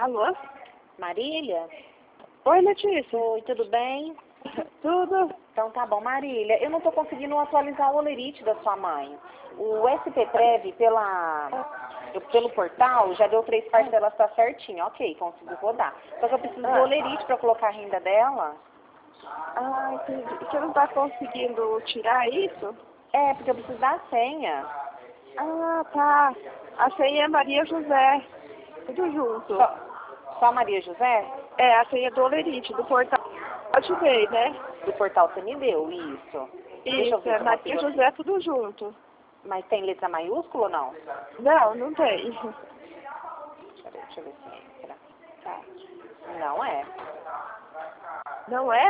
Alô? Marília? Oi, Letícia. Oi, tudo bem? Tudo? Então tá bom, Marília. Eu não tô conseguindo atualizar o olerite da sua mãe. O SPPrev pelo portal já deu 3 parcelas, tá certinho. Ok, consigo rodar. Só que eu preciso do olerite pra colocar a renda dela. Ah, entendi. Você não tá conseguindo tirar isso? É, porque eu preciso da senha. Ah, tá. A senha é Maria José. Tudo junto. Só Maria José? É, a senha do olerite, do portal. Eu te dei, né? Do portal você me deu, isso. Deixa eu Isso, ver é se eu Maria consigo... José, tudo junto. Mas tem letra maiúscula ou não? Não, não tem. Peraí, deixa eu ver se entra. Tá. Não é. Não é?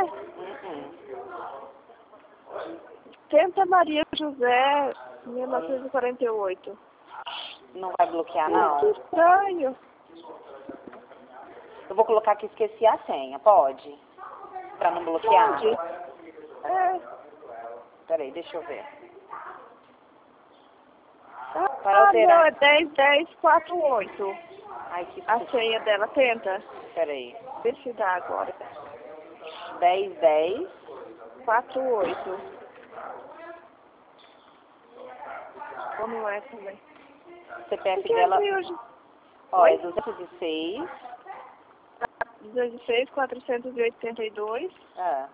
Tenta Maria José, 1948. Não vai bloquear, Que não? estranho. Eu vou colocar que esqueci a senha, pode? Pra não bloquear? Pode. É. Peraí, deixa eu ver. Para Ah, alterar... não, é 101048. Ai, que A susto. senha dela, tenta. Peraí. Vê se dá agora. 1010. 48. Como é também? CPF Porque dela... entrei hoje. Ó, é Oi? 206. 16, 482, Ah,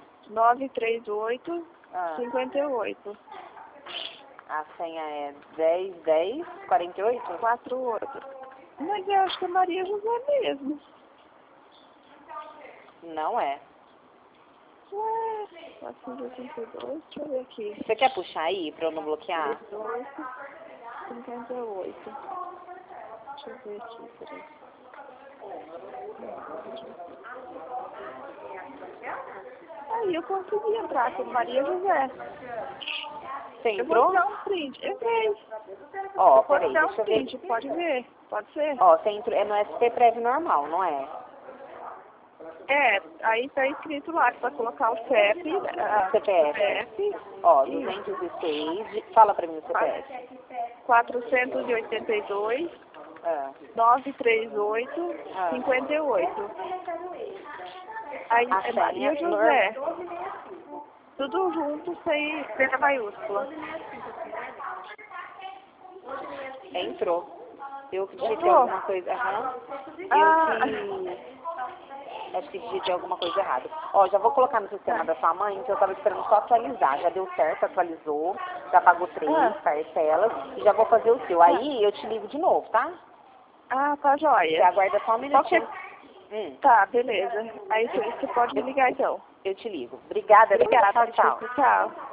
938, ah. 58. A senha é 1010 48? 48. Mas eu acho que é Maria José mesmo. Não é. Ué, 482, deixa eu ver aqui. Você quer puxar aí pra eu não bloquear? 18, 58. Deixa eu ver aqui, peraí. Aí eu consegui entrar com Maria José. Você Eu vou entrou? tirar um print. Entrei. Ó, Eu vou peraí, tirar um deixa eu ver. print, pode ver? Pode ser? Ó, você entrou... É no SPPrev normal, não é? É, aí tá escrito lá que vai colocar o CEP, CPF. Ó, Isso. 206. Fala pra mim o CPF. 482, Ah. 938, Ah. 58. Aí A é senha Maria José. Tudo junto, sem letra maiúscula. Entrou. Eu que digitei Entrou? alguma coisa. Aham. Ah, Acho que digitei alguma coisa errada. Ó, já vou colocar no sistema da sua mãe, que eu tava esperando só atualizar. Já deu certo, atualizou. Já pagou 3 parcelas. E já vou fazer o seu. Aí eu te ligo de novo, tá? tá Você joia. aguarda só um minutinho. Tá, beleza. Aí você pode me ligar então. Eu te ligo. Obrigada. Obrigada, Tchau, tchau. Tchau.